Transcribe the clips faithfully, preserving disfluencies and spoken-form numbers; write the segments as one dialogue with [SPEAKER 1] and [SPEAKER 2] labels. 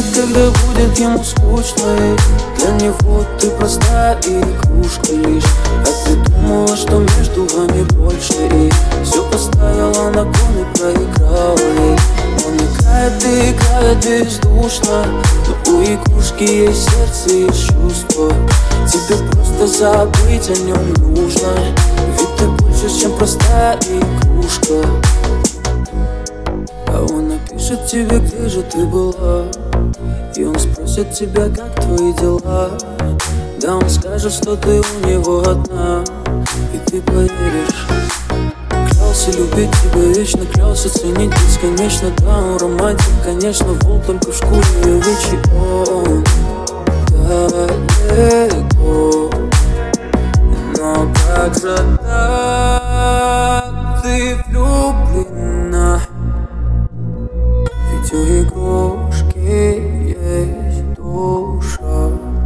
[SPEAKER 1] напишет, когда будет ему скучно, и для него ты простая игрушка лишь. А ты думала, что между вами больше, и все поставила на кон и проиграла ей. Он играет и играет бездушно, но у игрушки есть сердце и чувства. Тебе просто забыть о нем нужно, ведь ты больше, чем простая игрушка. А он напишет тебе, где же ты была, и он спросит тебя, как твои дела. Да, он скажет, что ты у него одна, и ты поверишь. Клялся любить тебя вечно, клялся ценить бесконечно. Да, он романтик, конечно, волк только в шкуре овечьей. Он далеко, но как же так ты влюблена? Ведь у игрушки есть душа.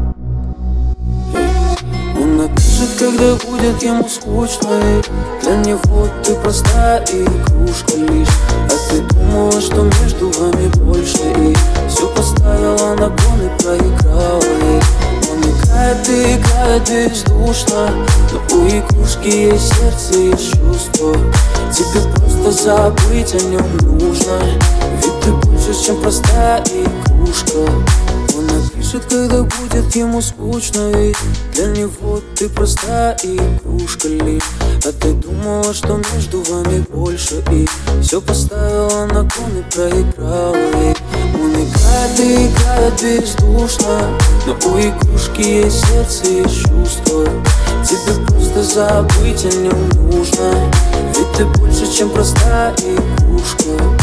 [SPEAKER 1] Он напишет, когда будет ему скучно, и для него ты простая игрушка лишь. А ты думала, что между вами больше, и все поставила на кон и проиграла ей. Он играет и играет бездушно, но у игрушки есть сердце и чувства. Тебе просто забыть о нем нужно, ведь ты больше, чем простая игрушка. Он напишет, когда будет ему скучно, и для него ты простая игрушка лишь. А ты думала, что между вами больше, и все поставила на кон и проиграла ей. Он играет и играет бездушно, но у игрушки есть сердце и чувства. Тебе просто забыть о нем нужно, ведь ты больше, чем простая игрушка.